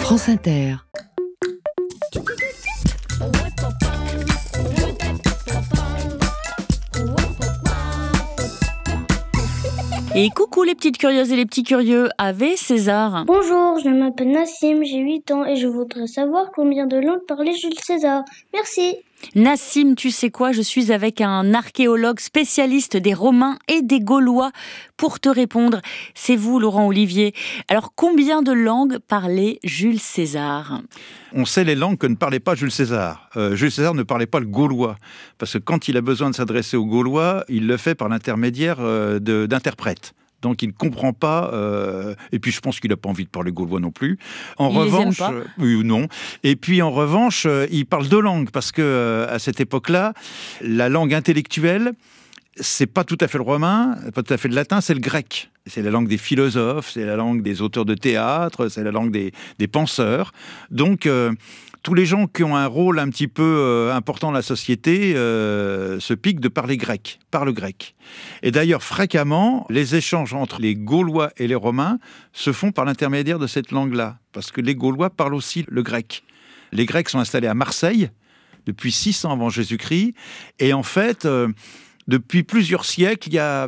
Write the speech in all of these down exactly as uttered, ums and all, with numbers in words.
France Inter. Et coucou les petites curieuses et les petits curieux, Ave César. Bonjour, je m'appelle Nassim, j'ai huit ans et je voudrais savoir combien de langues parlait Jules César. Merci. Nassim, tu sais quoi, je suis avec un archéologue spécialiste des Romains et des Gaulois pour te répondre. C'est vous, Laurent Olivier. Alors, combien de langues parlait Jules César ? On sait les langues que ne parlait pas Jules César. Euh, Jules César ne parlait pas le gaulois, parce que quand il a besoin de s'adresser aux Gaulois, il le fait par l'intermédiaire euh, de, d'interprètes. Donc il ne comprend pas, euh, et puis je pense qu'il n'a pas envie de parler gaulois non plus. En il revanche, les aime pas. Euh, oui ou non. Et puis en revanche, euh, il parle deux langues, parce que euh, à cette époque-là, la langue intellectuelle, c'est pas tout à fait le romain, pas tout à fait le latin, c'est le grec. C'est la langue des philosophes, c'est la langue des auteurs de théâtre, c'est la langue des, des penseurs. Donc, euh, tous les gens qui ont un rôle un petit peu euh, important dans la société euh, se piquent de parler grec, parlent grec. Et d'ailleurs, fréquemment, les échanges entre les Gaulois et les Romains se font par l'intermédiaire de cette langue-là, parce que les Gaulois parlent aussi le grec. Les Grecs sont installés à Marseille depuis six cents avant Jésus-Christ, et en fait... Euh, Depuis plusieurs siècles, il y a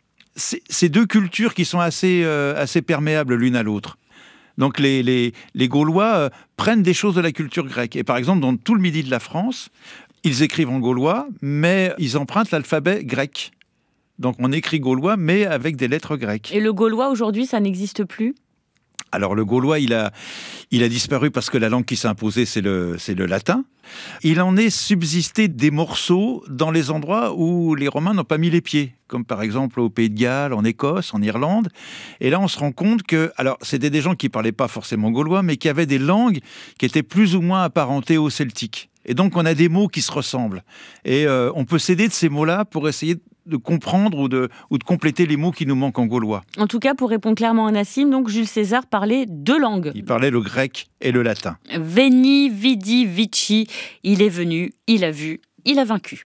ces deux cultures qui sont assez, euh, assez perméables l'une à l'autre. Donc les, les, les Gaulois euh, prennent des choses de la culture grecque. Et par exemple, dans tout le midi de la France, ils écrivent en gaulois, mais ils empruntent l'alphabet grec. Donc on écrit gaulois, mais avec des lettres grecques. Et le gaulois, aujourd'hui, ça n'existe plus ? Alors le gaulois, il a, il a disparu parce que la langue qui s'est imposée, c'est le, c'est le latin. Il en est subsisté des morceaux dans les endroits où les Romains n'ont pas mis les pieds, comme par exemple au Pays de Galles, en Écosse, en Irlande. Et là, on se rend compte que, alors c'était des gens qui ne parlaient pas forcément gaulois, mais qui avaient des langues qui étaient plus ou moins apparentées au celtique. Et donc on a des mots qui se ressemblent. Et euh, on peut s'aider de ces mots-là pour essayer de comprendre ou de, ou de compléter les mots qui nous manquent en gaulois. En tout cas, pour répondre clairement à Nassim, donc Jules César parlait deux langues. Il parlait le grec et le latin. Veni, vidi, vici, il est venu, il a vu, il a vaincu.